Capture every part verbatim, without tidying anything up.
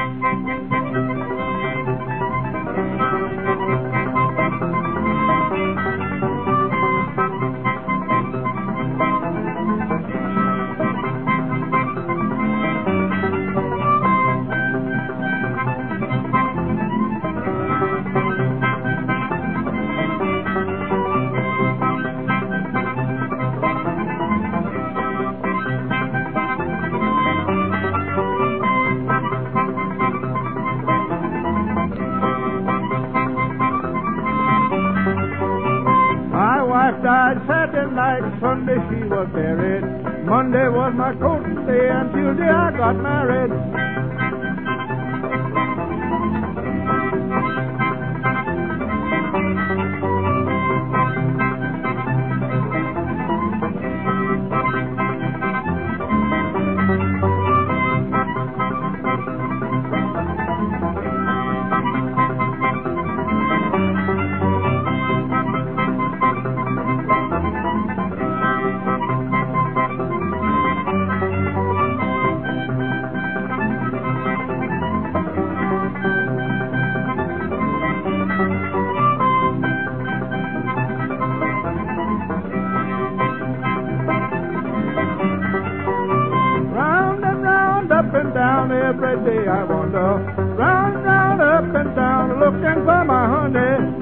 Died Saturday night, Sunday she was buried. Monday was my courting day, and Tuesday I got married. Down every day I wander, round, round, up and down, looking for my honey.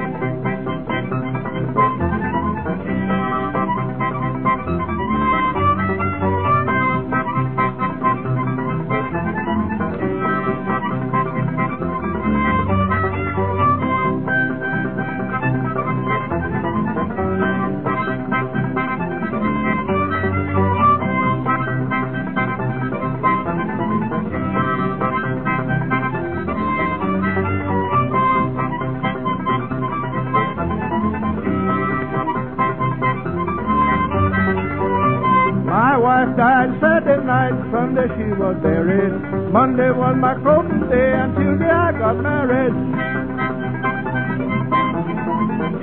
My wife died Saturday night, Sunday she was buried. Monday was my closing day, and Tuesday I got married.